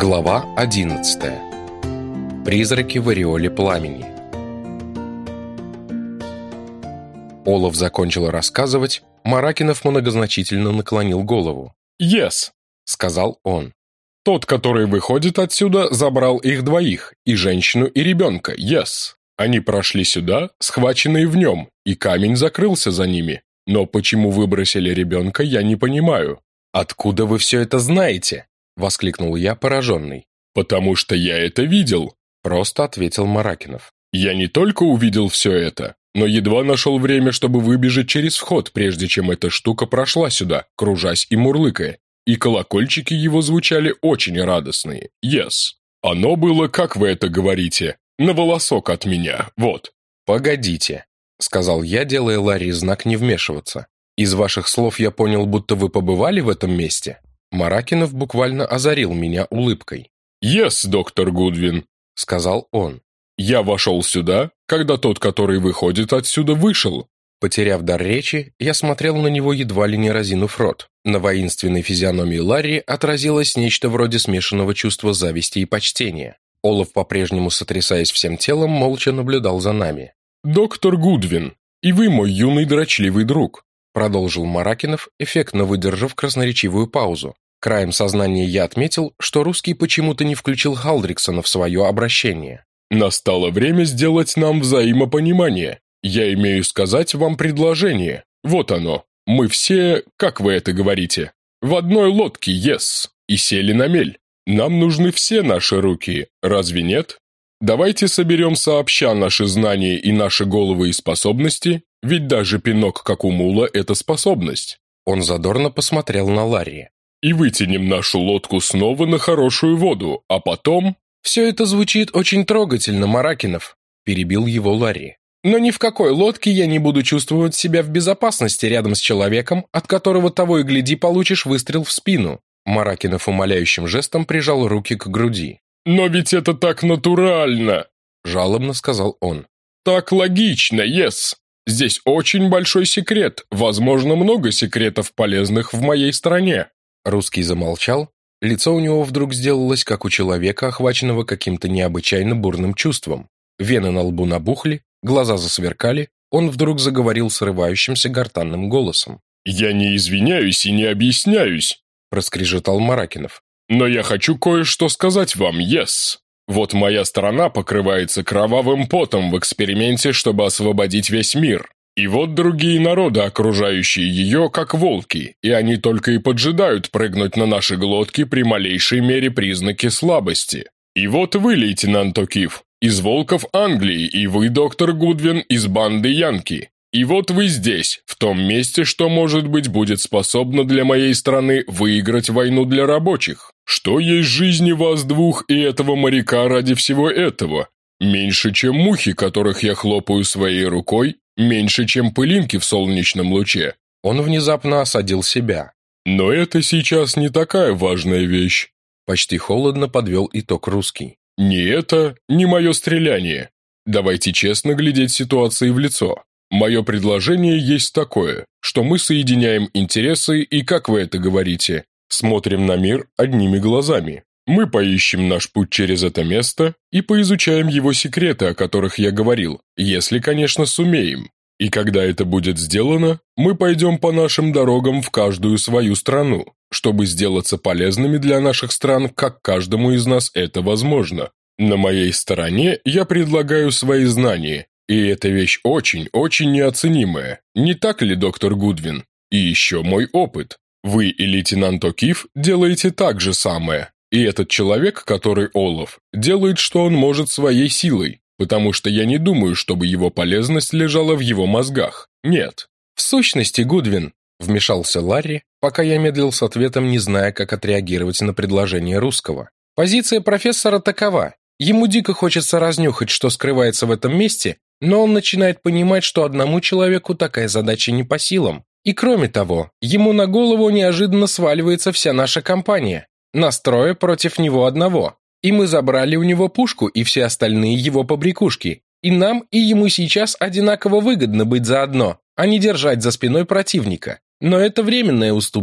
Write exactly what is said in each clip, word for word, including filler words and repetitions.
Глава одиннадцатая. Призраки в ореоле пламени. Олаф закончил рассказывать, Маракинов многозначительно наклонил голову. «Yes», — сказал он. «Тот, который выходит отсюда, забрал их двоих, и женщину, и ребенка, yes. Они прошли сюда, схваченные в нем, и камень закрылся за ними. Но почему выбросили ребенка, я не понимаю». «Откуда вы все это знаете?» — воскликнул я, пораженный. «Потому что я это видел», — просто ответил Маракинов. «Я не только увидел все это, но едва нашел время, чтобы выбежать через вход, прежде чем эта штука прошла сюда, кружась и мурлыкая. И колокольчики его звучали очень радостные. Yes. Оно было, как вы это говорите, на волосок от меня, вот». «Погодите», — сказал я, делая Ларри знак не вмешиваться. «Из ваших слов я понял, будто вы побывали в этом месте?» Маракинов буквально озарил меня улыбкой. «Yes, доктор Гудвин», — сказал он. «Я вошел сюда, когда тот, который выходит отсюда, вышел». Потеряв дар речи, я смотрел на него, едва ли не разинув рот. На воинственной физиономии Ларри отразилось нечто вроде смешанного чувства зависти и почтения. Олаф, по-прежнему сотрясаясь всем телом, молча наблюдал за нами. «Доктор Гудвин, и вы мой юный дрочливый друг», — продолжил Маракинов, эффектно выдержав красноречивую паузу. Краем сознания я отметил, что русский почему-то не включил Халдриксона в свое обращение. «Настало время сделать нам взаимопонимание. Я имею сказать вам предложение. Вот оно. Мы все, как вы это говорите, в одной лодке, yes, и сели на мель. Нам нужны все наши руки, разве нет? Давайте соберем сообща наши знания и наши головы и способности, ведь даже пинок, как у мула, это способность». Он задорно посмотрел на Ларри. «И вытянем нашу лодку снова на хорошую воду, а потом...» «Все это звучит очень трогательно, Маракинов», – перебил его Ларри. «Но ни в какой лодке я не буду чувствовать себя в безопасности рядом с человеком, от которого того и гляди получишь выстрел в спину». Маракинов умоляющим жестом прижал руки к груди. «Но ведь это так натурально», – жалобно сказал он. «Так логично, yes. Здесь очень большой секрет, возможно, много секретов, полезных в моей стране». Русский замолчал. Лицо у него вдруг сделалось, как у человека, охваченного каким-то необычайно бурным чувством. Вены на лбу набухли, глаза засверкали. Он вдруг заговорил срывающимся гортанным голосом. «Я не извиняюсь и не объясняюсь», – проскрежетал Маракинов. «Но я хочу кое-что сказать вам, yes. Вот моя страна покрывается кровавым потом в эксперименте, чтобы освободить весь мир. И вот другие народы, окружающие ее, как волки, и они только и поджидают прыгнуть на наши глотки при малейшей мере признаки слабости. И вот вы, лейтенант О'Кив, из волков Англии, и вы, доктор Гудвин, из банды Янки. И вот вы здесь, в том месте, что, может быть, будет способно для моей страны выиграть войну для рабочих. Что есть жизни вас двух и этого моряка ради всего этого? Меньше, чем мухи, которых я хлопаю своей рукой, меньше, чем пылинки в солнечном луче». Он внезапно осадил себя. «Но это сейчас не такая важная вещь», – почти холодно подвел итог русский. «Ни это, ни мое стреляние. Давайте честно глядеть ситуации в лицо. Мое предложение есть такое, что мы соединяем интересы и, как вы это говорите, смотрим на мир одними глазами. Мы поищем наш путь через это место и поизучаем его секреты, о которых я говорил, если, конечно, сумеем. И когда это будет сделано, мы пойдем по нашим дорогам в каждую свою страну, чтобы сделаться полезными для наших стран, как каждому из нас это возможно. На моей стороне я предлагаю свои знания, и эта вещь очень-очень неоценимая. Не так ли, доктор Гудвин? И еще мой опыт. Вы и лейтенант О'Кив делаете так же самое. И этот человек, который Олаф, делает, что он может своей силой, потому что я не думаю, чтобы его полезность лежала в его мозгах. Нет». «В сущности, Гудвин», – вмешался Ларри, пока я медлил с ответом, не зная, как отреагировать на предложение русского. «Позиция профессора такова. Ему дико хочется разнюхать, что скрывается в этом месте, но он начинает понимать, что одному человеку такая задача не по силам. И кроме того, ему на голову неожиданно сваливается вся наша компания. Настроя против него одного. И мы забрали у него пушку и все остальные его побрякушки. И нам, и ему сейчас одинаково выгодно быть заодно, а не держать за спиной противника. Но это временная уступка.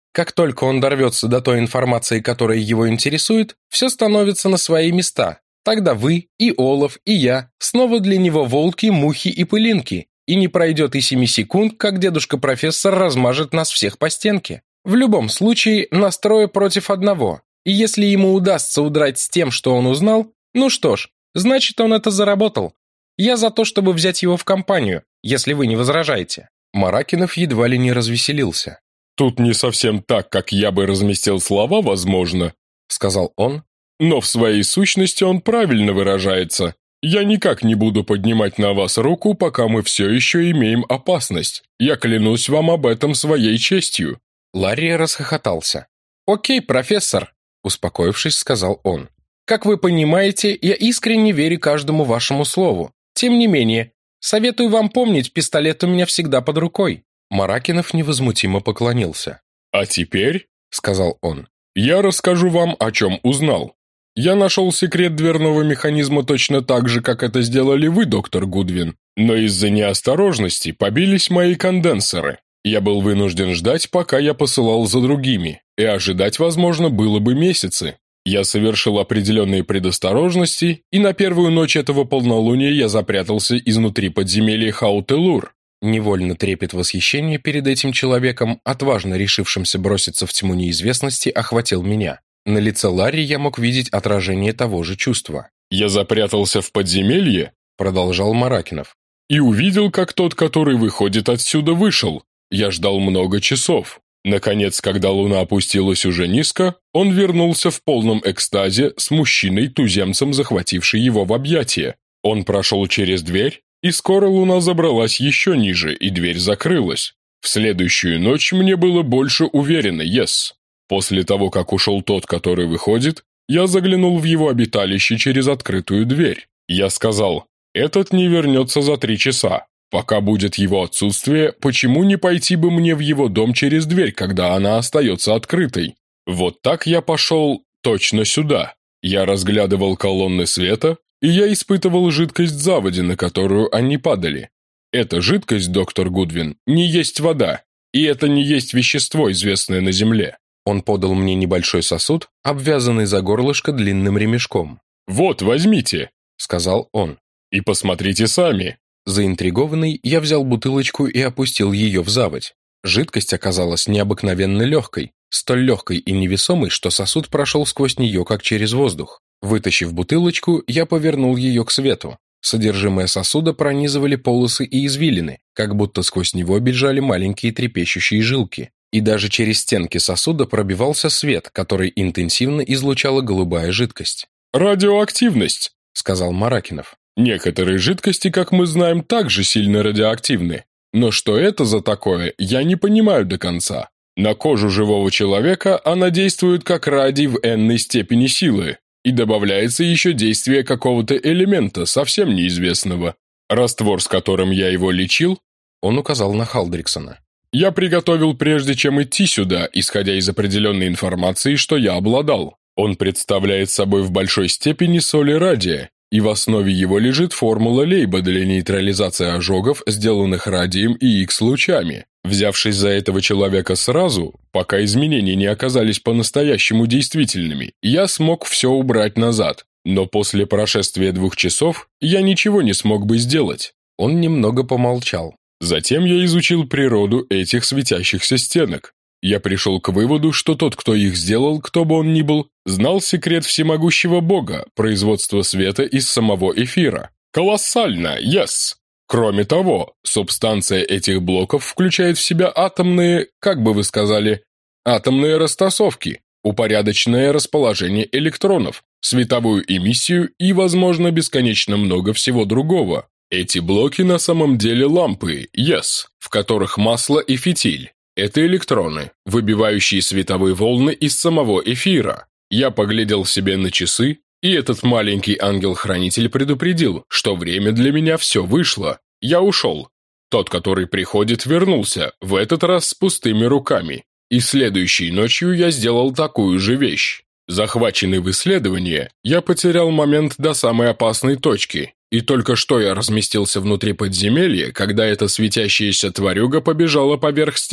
Как только он дорвется до той информации, которая его интересует, все становится на свои места. Тогда вы, и Олаф, и я снова для него волки, мухи и пылинки, и не пройдет и семи секунд, как дедушка-профессор размажет нас всех по стенке. В любом случае, нас трое против одного, и если ему удастся удрать с тем, что он узнал, ну что ж, значит, он это заработал. Я за то, чтобы взять его в компанию, если вы не возражаете». Маракинов едва ли не развеселился. «Тут не совсем так, как я бы разместил слова, возможно», — сказал он. «Но в своей сущности он правильно выражается. Я никак не буду поднимать на вас руку, пока мы все еще имеем опасность. Я клянусь вам об этом своей честью». Ларри расхохотался. «Окей, профессор», — успокоившись, сказал он. «Как вы понимаете, я искренне верю каждому вашему слову. Тем не менее, советую вам помнить, пистолет у меня всегда под рукой». Маракинов невозмутимо поклонился. «А теперь, — сказал он, — я расскажу вам, о чем узнал. Я нашел секрет дверного механизма точно так же, как это сделали вы, доктор Гудвин, но из-за неосторожности побились мои конденсоры. Я был вынужден ждать, пока я посылал за другими, и ожидать, возможно, было бы месяцы. Я совершил определенные предосторожности, и на первую ночь этого полнолуния я запрятался изнутри подземелья Хаутелур». Невольно трепет восхищения перед этим человеком, отважно решившимся броситься в тьму неизвестности, охватил меня. На лице Ларри я мог видеть отражение того же чувства. «Я запрятался в подземелье», — продолжал Маракинов, «и увидел, как тот, который выходит отсюда, вышел. Я ждал много часов. Наконец, когда луна опустилась уже низко, он вернулся в полном экстазе с мужчиной-туземцем, захвативший его в объятия. Он прошел через дверь, и скоро луна забралась еще ниже, и дверь закрылась. В следующую ночь мне было больше уверенно, yes. После того, как ушел тот, который выходит, я заглянул в его обиталище через открытую дверь. Я сказал, этот не вернется за три часа. Пока будет его отсутствие, почему не пойти бы мне в его дом через дверь, когда она остается открытой? Вот так я пошел точно сюда. Я разглядывал колонны света, и я испытывал жидкость заводи, на которую они падали. Эта жидкость, доктор Гудвин, не есть вода, и это не есть вещество, известное на Земле. Он подал мне небольшой сосуд, обвязанный за горлышко длинным ремешком. «Вот, возьмите», — сказал он. «И посмотрите сами». Заинтригованный, я взял бутылочку и опустил ее в заводь. Жидкость оказалась необыкновенно легкой, столь легкой и невесомой, что сосуд прошел сквозь нее, как через воздух. Вытащив бутылочку, я повернул ее к свету. Содержимое сосуда пронизывали полосы и извилины, как будто сквозь него бежали маленькие трепещущие жилки. И даже через стенки сосуда пробивался свет, который интенсивно излучала голубая жидкость. «Радиоактивность», — сказал Маракинов. «Некоторые жидкости, как мы знаем, также сильно радиоактивны. Но что это за такое, я не понимаю до конца. На кожу живого человека она действует как радий в энной степени силы, и добавляется еще действие какого-то элемента, совсем неизвестного. Раствор, с которым я его лечил, он указал на Халдриксона, я приготовил прежде, чем идти сюда, исходя из определенной информации, что я обладал. Он представляет собой в большой степени соли радия, и в основе его лежит формула Лейба для нейтрализации ожогов, сделанных радием и Х-лучами. Взявшись за этого человека сразу, пока изменения не оказались по-настоящему действительными, я смог все убрать назад. Но после прошествия двух часов я ничего не смог бы сделать. Он немного помолчал. Затем я изучил природу этих светящихся стенок. Я пришел к выводу, что тот, кто их сделал, кто бы он ни был, знал секрет всемогущего Бога, производства света из самого эфира. Колоссально, yes! Кроме того, субстанция этих блоков включает в себя атомные, как бы вы сказали, атомные растасовки, упорядоченное расположение электронов, световую эмиссию и, возможно, бесконечно много всего другого. Эти блоки на самом деле лампы, yes, в которых масло и фитиль. Это электроны, выбивающие световые волны из самого эфира. Я поглядел себе на часы, и этот маленький ангел-хранитель предупредил, что время для меня все вышло. Я ушел. Тот, который приходит, вернулся, в этот раз с пустыми руками. И следующей ночью я сделал такую же вещь. Захваченный в исследование, я потерял момент до самой опасной точки. И только что я разместился внутри подземелья, когда эта светящаяся тварюга побежала поверх стен.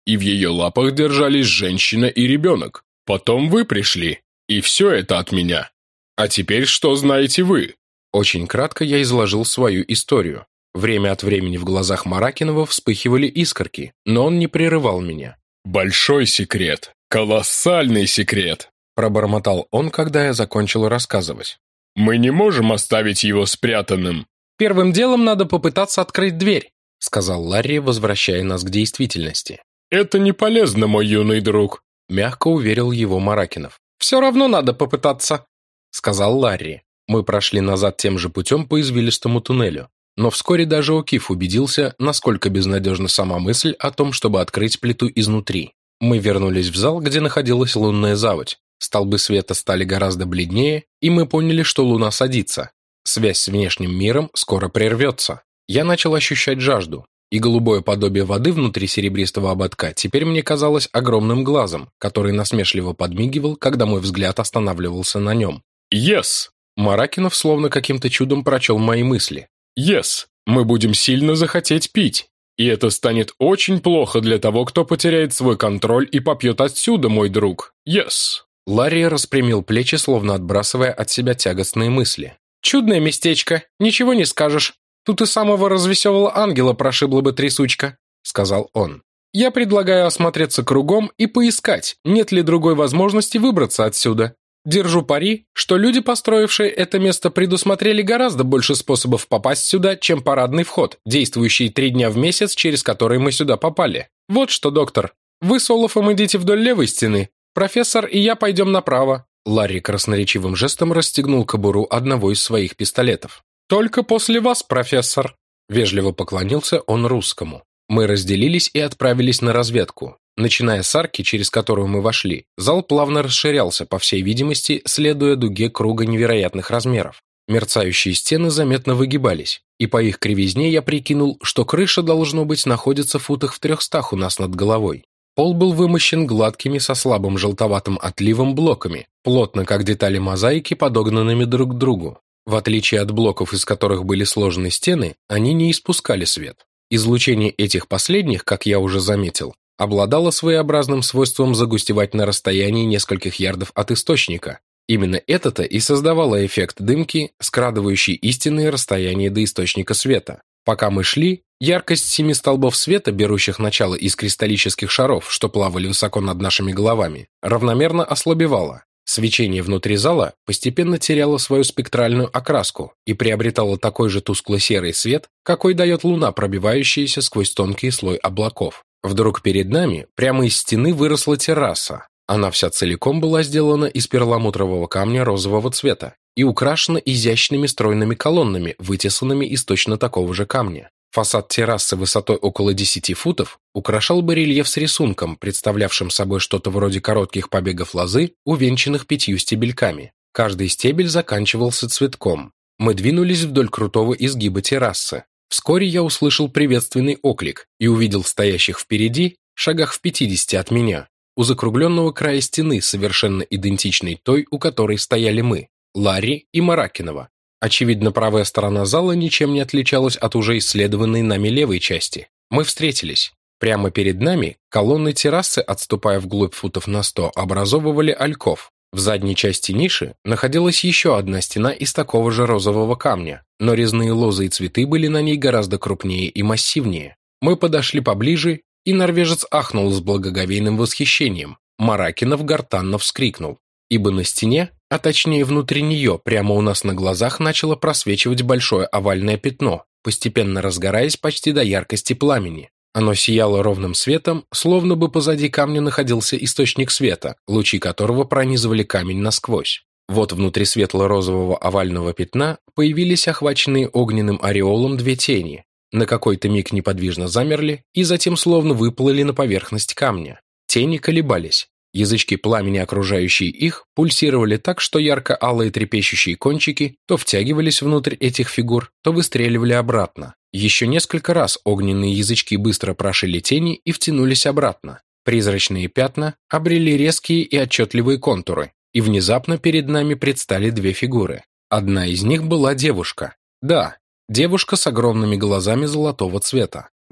и в ее лапах держались женщина и ребенок. Потом вы пришли, и все это от меня. А теперь что знаете вы?» Очень кратко я изложил свою историю. Время от времени в глазах Маракинова вспыхивали искорки, но он не прерывал меня. «Большой секрет, колоссальный секрет», – пробормотал он, когда я закончил рассказывать. «Мы не можем оставить его спрятанным». «Первым делом надо попытаться открыть дверь», – сказал Ларри, возвращая нас к действительности. «Это не полезно, мой юный друг», – мягко уверил его Маракинов. «Все равно надо попытаться», – сказал Ларри. Мы прошли назад тем же путем по извилистому туннелю. Но вскоре даже О'Кив убедился, насколько безнадежна сама мысль о том, чтобы открыть плиту изнутри. Мы вернулись в зал, где находилась лунная заводь. Столбы света стали гораздо бледнее, и мы поняли, что луна садится. Связь с внешним миром скоро прервется. Я начал ощущать жажду, и голубое подобие воды внутри серебристого ободка теперь мне казалось огромным глазом, который насмешливо подмигивал, когда мой взгляд останавливался на нем. «Yes!» Маракинов словно каким-то чудом прочел мои мысли. «Yes, мы будем сильно захотеть пить, и это станет очень плохо для того, кто потеряет свой контроль и попьет отсюда, мой друг. Yes!» Ларри распрямил плечи, словно отбрасывая от себя тягостные мысли. «Чудное местечко, ничего не скажешь. Тут и самого развеселого ангела прошибла бы трясучка», — сказал он. «Я предлагаю осмотреться кругом и поискать, нет ли другой возможности выбраться отсюда. Держу пари, что люди, построившие это место, предусмотрели гораздо больше способов попасть сюда, чем парадный вход, действующий три дня в месяц, через который мы сюда попали. Вот что, доктор, вы с Олафом идите вдоль левой стены, профессор и я пойдем направо». Ларри красноречивым жестом расстегнул кобуру одного из своих пистолетов. «Только после вас, профессор», — вежливо поклонился он русскому. Мы разделились и отправились на разведку. Начиная с арки, через которую мы вошли, зал плавно расширялся, по всей видимости, следуя дуге круга невероятных размеров. Мерцающие стены заметно выгибались, и по их кривизне я прикинул, что крыша, должно быть, находится в футах в трехстах у нас над головой. Пол был вымощен гладкими со слабым желтоватым отливом блоками, плотно как детали мозаики, подогнанными друг к другу. В отличие от блоков, из которых были сложены стены, они не испускали свет. Излучение этих последних, как я уже заметил, обладало своеобразным свойством загустевать на расстоянии нескольких ярдов от источника. Именно это-то и создавало эффект дымки, скрадывающий истинное расстояние до источника света. Пока мы шли, яркость семи столбов света, берущих начало из кристаллических шаров, что плавали высоко над нашими головами, равномерно ослабевала. Свечение внутри зала постепенно теряло свою спектральную окраску и приобретало такой же тускло-серый свет, какой дает луна, пробивающаяся сквозь тонкий слой облаков. Вдруг перед нами прямо из стены выросла терраса. Она вся целиком была сделана из перламутрового камня розового цвета и украшена изящными стройными колоннами, вытесанными из точно такого же камня. Фасад террасы высотой около десяти футов украшал барельеф с рисунком, представлявшим собой что-то вроде коротких побегов лозы, увенчанных пятью стебельками. Каждый стебель заканчивался цветком. Мы двинулись вдоль крутого изгиба террасы. Вскоре я услышал приветственный оклик и увидел стоящих впереди, шагах в пятидесяти от меня, у закругленного края стены, совершенно идентичной той, у которой стояли мы, Ларри и Маракинова. Очевидно, правая сторона зала ничем не отличалась от уже исследованной нами левой части. Мы встретились. Прямо перед нами колонны террасы, отступая вглубь футов на сто, образовывали альков. В задней части ниши находилась еще одна стена из такого же розового камня, но резные лозы и цветы были на ней гораздо крупнее и массивнее. Мы подошли поближе, и норвежец ахнул с благоговейным восхищением. Маракинов гортанно вскрикнул, ибо на стене, а точнее внутри нее, прямо у нас на глазах начало просвечивать большое овальное пятно, постепенно разгораясь почти до яркости пламени. Оно сияло ровным светом, словно бы позади камня находился источник света, лучи которого пронизывали камень насквозь. Вот внутри светло-розового овального пятна появились охваченные огненным ореолом две тени. На какой-то миг неподвижно замерли и затем словно выплыли на поверхность камня. Тени колебались. Язычки пламени, окружающие их, пульсировали так, что ярко-алые трепещущие кончики то втягивались внутрь этих фигур, то выстреливали обратно. Еще несколько раз огненные язычки быстро прошили тени и втянулись обратно. Призрачные пятна обрели резкие и отчетливые контуры, и внезапно перед нами предстали две фигуры. Одна из них была девушка. Да, девушка с огромными глазами золотого цвета.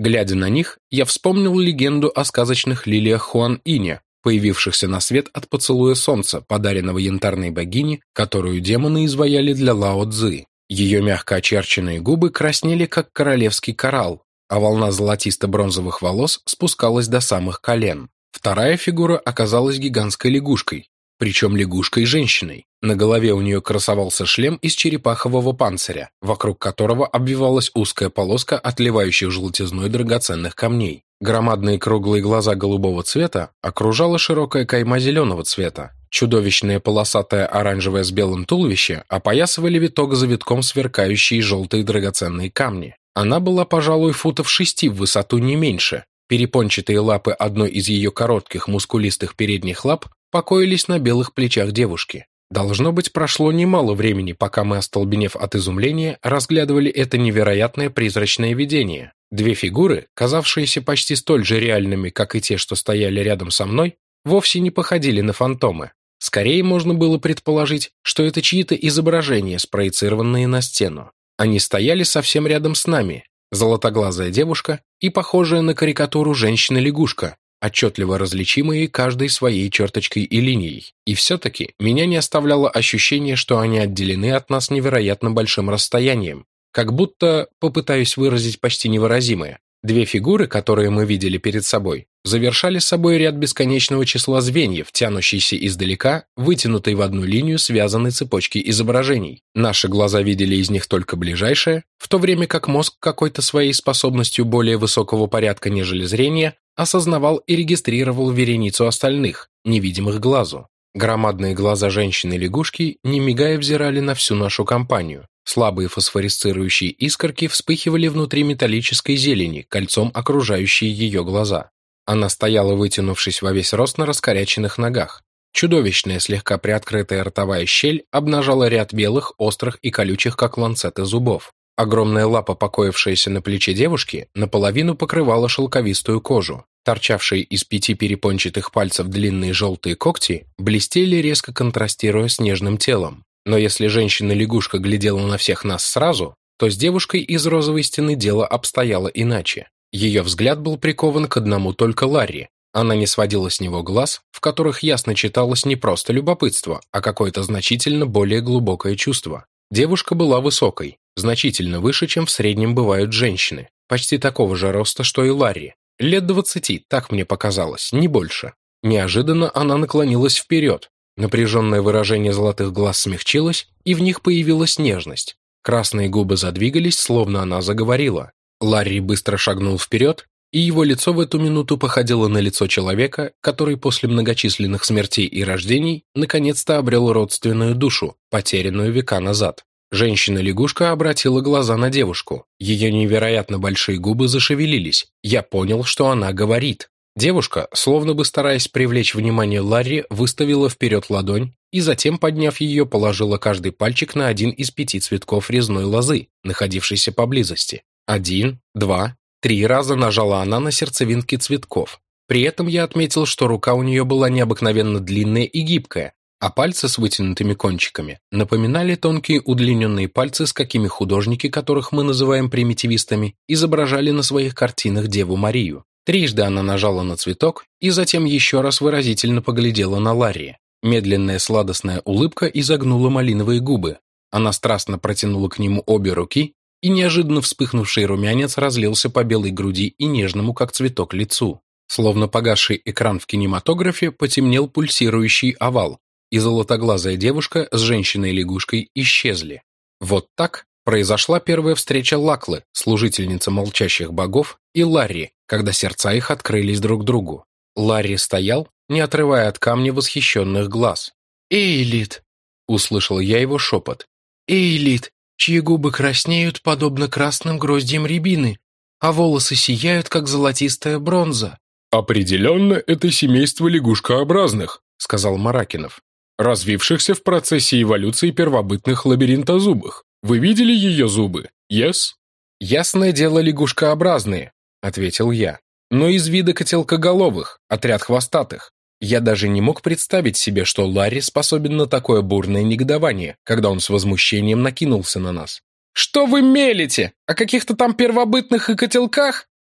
Глядя на них, я вспомнил легенду о сказочных лилиях Хуан-Иня, появившихся на свет от поцелуя солнца, подаренного янтарной богине, которую демоны изваяли для Лао Цзы. Ее мягко очерченные губы краснели, как королевский коралл, а волна золотисто-бронзовых волос спускалась до самых колен. Вторая фигура оказалась гигантской лягушкой, причем лягушкой-женщиной. На голове у нее красовался шлем из черепахового панциря, вокруг которого обвивалась узкая полоска отливающих желтизной драгоценных камней. Громадные круглые глаза голубого цвета окружала широкая кайма зеленого цвета. Чудовищное полосатое оранжевое с белым туловище опоясывали виток за витком сверкающие желтые драгоценные камни. Она была, пожалуй, футов шести в высоту, не меньше. Перепончатые лапы одной из ее коротких мускулистых передних лап покоились на белых плечах девушки. Должно быть, прошло немало времени, пока мы, остолбенев от изумления, разглядывали это невероятное призрачное видение. Две фигуры, казавшиеся почти столь же реальными, как и те, что стояли рядом со мной, вовсе не походили на фантомы. Скорее можно было предположить, что это чьи-то изображения, спроецированные на стену. Они стояли совсем рядом с нами, золотоглазая девушка и похожая на карикатуру женщина-лягушка, отчетливо различимые каждой своей черточкой и линией. И все-таки меня не оставляло ощущение, что они отделены от нас невероятно большим расстоянием, как будто, попытаюсь выразить почти невыразимое, две фигуры, которые мы видели перед собой, завершали собой ряд бесконечного числа звеньев, тянущийся издалека, вытянутой в одну линию связанной цепочки изображений. Наши глаза видели из них только ближайшее, в то время как мозг какой-то своей способностью более высокого порядка, нежели зрение, осознавал и регистрировал вереницу остальных, невидимых глазу. Громадные глаза женщины-лягушки, не мигая, взирали на всю нашу компанию. Слабые фосфорисцирующие искорки вспыхивали внутри металлической зелени, кольцом окружающие ее глаза. Она стояла, вытянувшись во весь рост на раскоряченных ногах. Чудовищная, слегка приоткрытая ротовая щель обнажала ряд белых, острых и колючих, как ланцеты, зубов. Огромная лапа, покоившаяся на плече девушки, наполовину покрывала шелковистую кожу. Торчавшие из пяти перепончатых пальцев длинные желтые когти блестели, резко контрастируя с нежным телом. Но если женщина-лягушка глядела на всех нас сразу, то с девушкой из розовой стены дело обстояло иначе. Ее взгляд был прикован к одному только Ларри. Она не сводила с него глаз, в которых ясно читалось не просто любопытство, а какое-то значительно более глубокое чувство. Девушка была высокой, значительно выше, чем в среднем бывают женщины, почти такого же роста, что и Ларри. Лет двадцати, так мне показалось, не больше. Неожиданно она наклонилась вперед. Напряженное выражение золотых глаз смягчилось, и в них появилась нежность. Красные губы задвигались, словно она заговорила. Ларри быстро шагнул вперед, и его лицо в эту минуту походило на лицо человека, который после многочисленных смертей и рождений наконец-то обрел родственную душу, потерянную века назад. Женщина-лягушка обратила глаза на девушку. Ее невероятно большие губы зашевелились. Я понял, что она говорит. Девушка, словно бы стараясь привлечь внимание Ларри, выставила вперед ладонь и затем, подняв ее, положила каждый пальчик на один из пяти цветков резной лозы, находившейся поблизости. Один, два, три раза нажала она на сердцевинки цветков. При этом я отметил, что рука у нее была необыкновенно длинная и гибкая, а пальцы с вытянутыми кончиками напоминали тонкие удлиненные пальцы, с какими художники, которых мы называем примитивистами, изображали на своих картинах Деву Марию. Трижды она нажала на цветок и затем еще раз выразительно поглядела на Ларри. Медленная сладостная улыбка изогнула малиновые губы. Она страстно протянула к нему обе руки, и неожиданно вспыхнувший румянец разлился по белой груди и нежному, как цветок, лицу. Словно погасший экран в кинематографе, потемнел пульсирующий овал, и золотоглазая девушка с женщиной-лягушкой исчезли. Вот так произошла первая встреча Лаклы, служительницы молчащих богов, и Ларри, когда сердца их открылись друг другу. Ларри стоял, не отрывая от камня восхищенных глаз. «Эйлит!» — услышал я его шепот. «Эйлит, чьи губы краснеют, подобно красным гроздьям рябины, а волосы сияют, как золотистая бронза». «Определенно, это семейство лягушкообразных», — сказал Маракинов, «развившихся в процессе эволюции первобытных лабиринтозубых. Вы видели ее зубы? Yes?» «Ясное дело, лягушкообразные», — ответил я. «Но из вида котелкоголовых, отряд хвостатых. Я даже не мог представить себе, что Ларри способен на такое бурное негодование, когда он с возмущением накинулся на нас. «Что вы мелите? О каких-то там первобытных и котелках?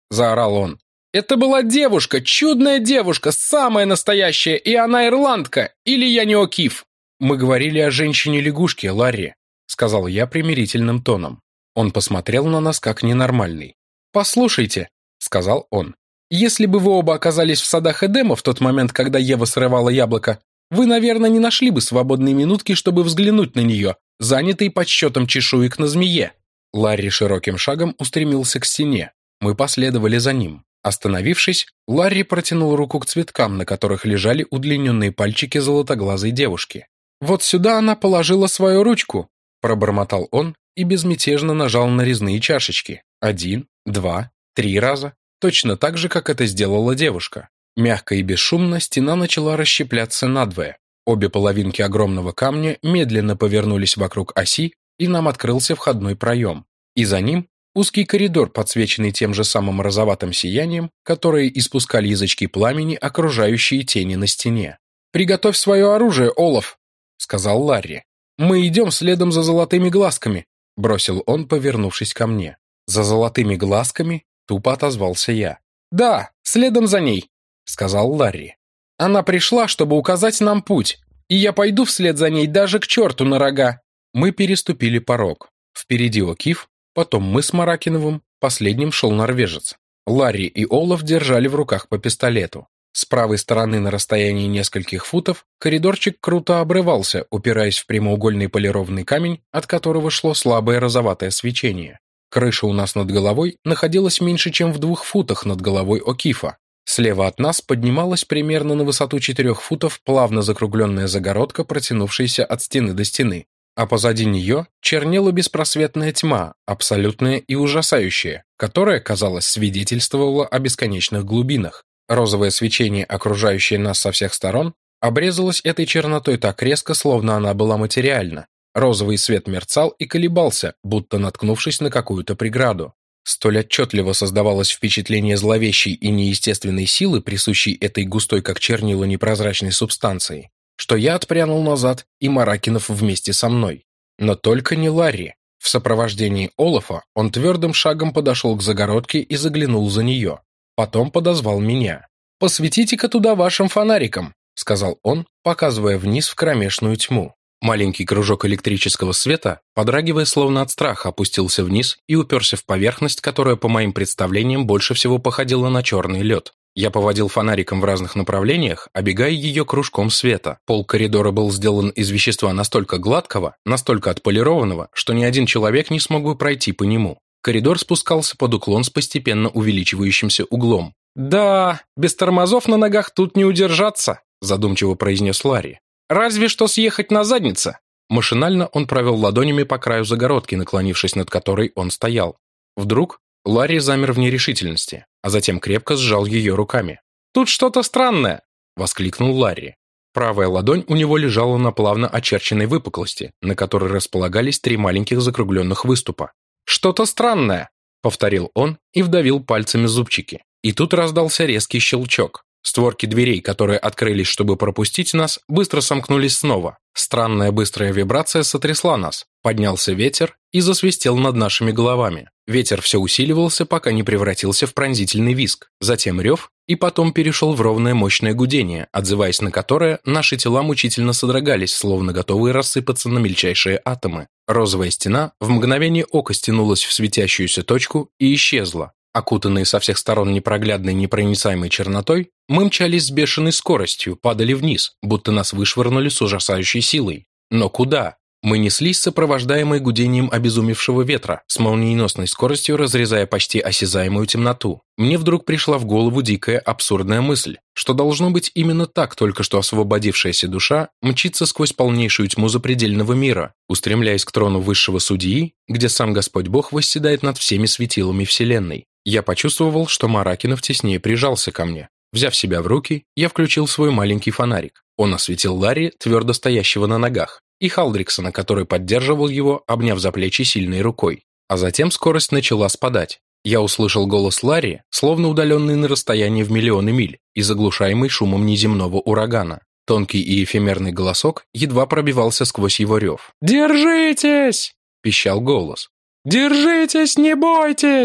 – заорал он. «Это была девушка, чудная девушка, самая настоящая, и она ирландка, или я не О'Кив?» «Мы говорили о женщине-лягушке, Ларри», – сказал я примирительным тоном. Он посмотрел на нас как ненормальный. «Послушайте», – сказал он, – «если бы вы оба оказались в садах Эдема в тот момент, когда Ева срывала яблоко, вы, наверное, не нашли бы свободной минутки, чтобы взглянуть на нее, занятый подсчетом чешуек на змее». Ларри широким шагом устремился к стене. Мы последовали за ним. Остановившись, Ларри протянул руку к цветкам, на которых лежали удлиненные пальчики золотоглазой девушки. «Вот сюда она положила свою ручку», – пробормотал он и безмятежно нажал на резные чашечки. Один, два, три раза. Точно так же, как это сделала девушка. Мягко и бесшумно стена начала расщепляться надвое. Обе половинки огромного камня медленно повернулись вокруг оси, и нам открылся входной проем. И за ним узкий коридор, подсвеченный тем же самым розоватым сиянием, которое испускали язычки пламени, окружающие тени на стене. «Приготовь свое оружие, Олаф», — сказал Ларри. «Мы идем следом за золотыми глазками», — бросил он, повернувшись ко мне. «За золотыми глазками?» — тупо отозвался я. «Да, следом за ней», — сказал Ларри. «Она пришла, чтобы указать нам путь, и я пойду вслед за ней даже к черту на рога». Мы переступили порог. Впереди О'Кив, потом мы с Маракиновым, последним шел норвежец. Ларри и Олаф держали в руках по пистолету. С правой стороны на расстоянии нескольких футов коридорчик круто обрывался, упираясь в прямоугольный полированный камень, от которого шло слабое розоватое свечение. Крыша у нас над головой находилась меньше, чем в двух футах над головой О'Кифа. Слева от нас поднималась примерно на высоту четырех футов плавно закругленная загородка, протянувшаяся от стены до стены. А позади нее чернела беспросветная тьма, абсолютная и ужасающая, которая, казалось, свидетельствовала о бесконечных глубинах. Розовое свечение, окружающее нас со всех сторон, обрезалось этой чернотой так резко, словно она была материальна. Розовый свет мерцал и колебался, будто наткнувшись на какую-то преграду. Столь отчетливо создавалось впечатление зловещей и неестественной силы, присущей этой густой, как чернила, непрозрачной субстанции, что я отпрянул назад, и Маракинов вместе со мной. Но только не Ларри. В сопровождении Олафа он твердым шагом подошел к загородке и заглянул за нее. Потом подозвал меня. «Посветите-ка туда вашим фонариком», — сказал он, показывая вниз в кромешную тьму. Маленький кружок электрического света, подрагивая словно от страха, опустился вниз и уперся в поверхность, которая, по моим представлениям, больше всего походила на черный лед. Я поводил фонариком в разных направлениях, обегая ее кружком света. Пол коридора был сделан из вещества настолько гладкого, настолько отполированного, что ни один человек не смог бы пройти по нему. Коридор спускался под уклон с постепенно увеличивающимся углом. «Да, без тормозов на ногах тут не удержаться», – задумчиво произнес Ларри. «Разве что съехать на заднице». Машинально он провел ладонями по краю загородки, наклонившись над которой он стоял. Вдруг Ларри замер в нерешительности, а затем крепко сжал ее руками. «Тут что-то странное!» – воскликнул Ларри. Правая ладонь у него лежала на плавно очерченной выпуклости, на которой располагались три маленьких закругленных выступа. «Что-то странное!» – повторил он и вдавил пальцами зубчики. И тут раздался резкий щелчок. Створки дверей, которые открылись, чтобы пропустить нас, быстро сомкнулись снова. Странная быстрая вибрация сотрясла нас. Поднялся ветер и засвистел над нашими головами. Ветер все усиливался, пока не превратился в пронзительный визг, затем рев, и потом перешел в ровное мощное гудение, отзываясь на которое, наши тела мучительно содрогались, словно готовые рассыпаться на мельчайшие атомы. Розовая стена в мгновение ока стянулась в светящуюся точку и исчезла. Окутанные со всех сторон непроглядной непроницаемой чернотой, мы мчались с бешеной скоростью, падали вниз, будто нас вышвырнули с ужасающей силой. Но куда? Мы неслись, сопровождаемые гудением обезумевшего ветра, с молниеносной скоростью разрезая почти осязаемую темноту. Мне вдруг пришла в голову дикая абсурдная мысль, что должно быть именно так только что освободившаяся душа мчится сквозь полнейшую тьму запредельного мира, устремляясь к трону высшего судьи, где сам Господь Бог восседает над всеми светилами Вселенной. Я почувствовал, что Маракинов теснее прижался ко мне. Взяв себя в руки, я включил свой маленький фонарик. Он осветил Ларри, твердо стоящего на ногах, и Халдриксона, который поддерживал его, обняв за плечи сильной рукой. А затем скорость начала спадать. Я услышал голос Ларри, словно удаленный на расстоянии в миллионы миль и заглушаемый шумом неземного урагана. Тонкий и эфемерный голосок едва пробивался сквозь его рев. «Держитесь!» – пищал голос. «Держитесь, не бойтесь!»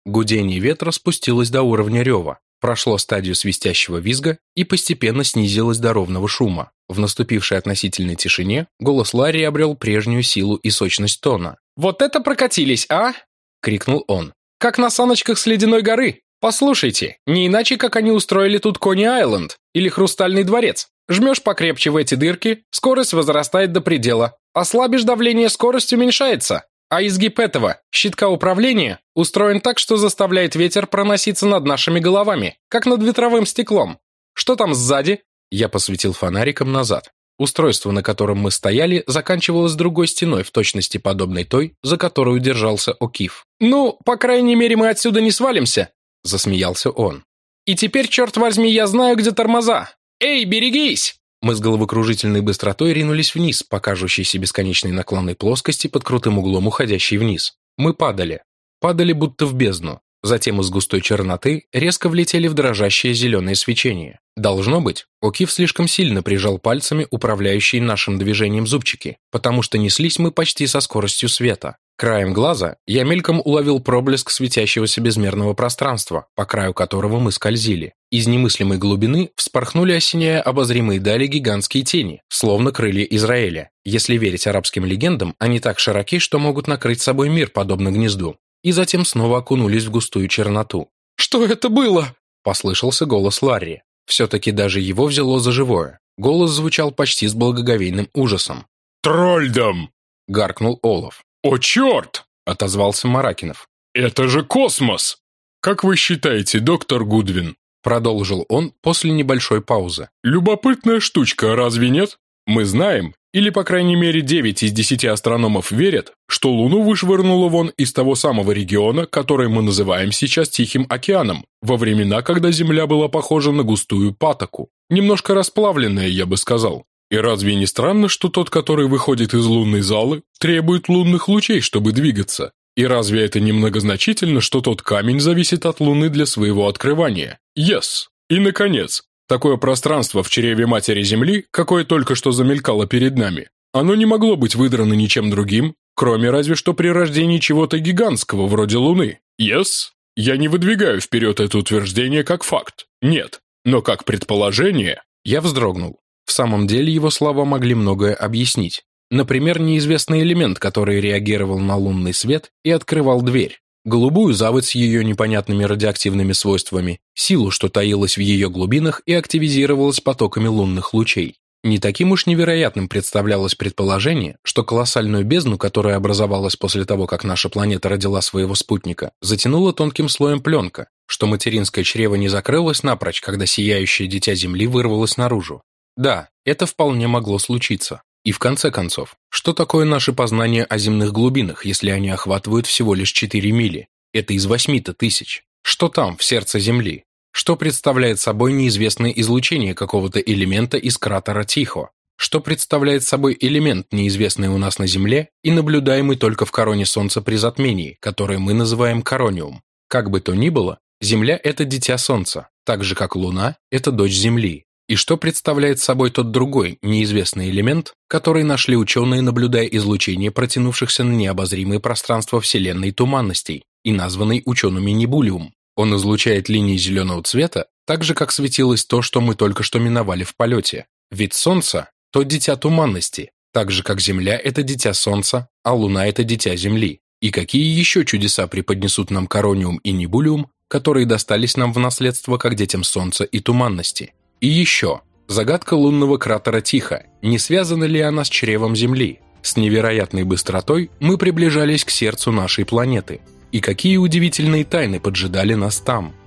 Гудение ветра спустилось до уровня рева, прошло стадию свистящего визга и постепенно снизилось до ровного шума. В наступившей относительной тишине голос Ларри обрел прежнюю силу и сочность тона. «Вот это прокатились, а?» — крикнул он. «Как на саночках с ледяной горы! Послушайте, не иначе, как они устроили тут Кони-Айленд или Хрустальный дворец. Жмешь покрепче в эти дырки, скорость возрастает до предела. Ослабишь давление, скорость уменьшается. А изгиб этого, щитка управления, устроен так, что заставляет ветер проноситься над нашими головами, как над ветровым стеклом. Что там сзади?» Я посветил фонариком назад. Устройство, на котором мы стояли, заканчивалось другой стеной, в точности подобной той, за которую держался О'Кив. «Ну, по крайней мере, мы отсюда не свалимся», — засмеялся он. «И теперь, черт возьми, я знаю, где тормоза. Эй, берегись!» Мы с головокружительной быстротой ринулись вниз, по кажущейся бесконечной наклонной плоскости под крутым углом, уходящей вниз. Мы падали. Падали будто в бездну. Затем из густой черноты резко влетели в дрожащее зеленое свечение. Должно быть, О'Кив слишком сильно прижал пальцами управляющие нашим движением зубчики, потому что неслись мы почти со скоростью света. Краем глаза я мельком уловил проблеск светящегося безмерного пространства, по краю которого мы скользили. Из немыслимой глубины вспорхнули, осеняя обозримые дали, гигантские тени, словно крылья Израиля. Если верить арабским легендам, они так широки, что могут накрыть собой мир, подобно гнезду. И затем снова окунулись в густую черноту. «Что это было?» – послышался голос Ларри. Все-таки даже его взяло за живое. Голос звучал почти с благоговейным ужасом. «Трольдом!» – гаркнул Олаф. «О, черт!» – отозвался Маракинов. «Это же космос!» «Как вы считаете, доктор Гудвин?» – продолжил он после небольшой паузы. «Любопытная штучка, разве нет? Мы знаем, или, по крайней мере, девять из десяти астрономов верят, что Луну вышвырнуло вон из того самого региона, который мы называем сейчас Тихим океаном, во времена, когда Земля была похожа на густую патоку. Немножко расплавленная, я бы сказал. И разве не странно, что тот, который выходит из лунной залы, требует лунных лучей, чтобы двигаться? И разве это не многозначительно, что тот камень зависит от Луны для своего открывания? Yes. И, наконец, такое пространство в чреве матери Земли, какое только что замелькало перед нами, оно не могло быть выдрано ничем другим, кроме разве что при рождении чего-то гигантского вроде Луны. Yes? Я не выдвигаю вперед это утверждение как факт. Нет. Но как предположение... Я вздрогнул. В самом деле его слова могли многое объяснить. Например, неизвестный элемент, который реагировал на лунный свет и открывал дверь. Голубую заводь с ее непонятными радиоактивными свойствами, силу, что таилась в ее глубинах и активизировалась потоками лунных лучей. Не таким уж невероятным представлялось предположение, что колоссальную бездну, которая образовалась после того, как наша планета родила своего спутника, затянула тонким слоем пленка, что материнское чрево не закрылось напрочь, когда сияющее дитя Земли вырвалось наружу. Да, это вполне могло случиться. И в конце концов, что такое наше познание о земных глубинах, если они охватывают всего лишь четыре мили? Это из восьми-то тысяч. Что там, в сердце Земли? Что представляет собой неизвестное излучение какого-то элемента из кратера Тихо? Что представляет собой элемент, неизвестный у нас на Земле и наблюдаемый только в короне Солнца при затмении, которое мы называем корониум? Как бы то ни было, Земля – это дитя Солнца, так же как Луна – это дочь Земли. И что представляет собой тот другой, неизвестный элемент, который нашли ученые, наблюдая излучение протянувшихся на необозримые пространства Вселенной туманностей и названный учеными небулиум? Он излучает линии зеленого цвета, так же, как светилось то, что мы только что миновали в полете. Ведь Солнце – то дитя туманности, так же, как Земля – это дитя Солнца, а Луна – это дитя Земли. И какие еще чудеса преподнесут нам корониум и небулиум, которые достались нам в наследство как детям Солнца и туманности? И еще, загадка лунного кратера Тихо, не связана ли она с чревом Земли? С невероятной быстротой мы приближались к сердцу нашей планеты. И какие удивительные тайны поджидали нас там?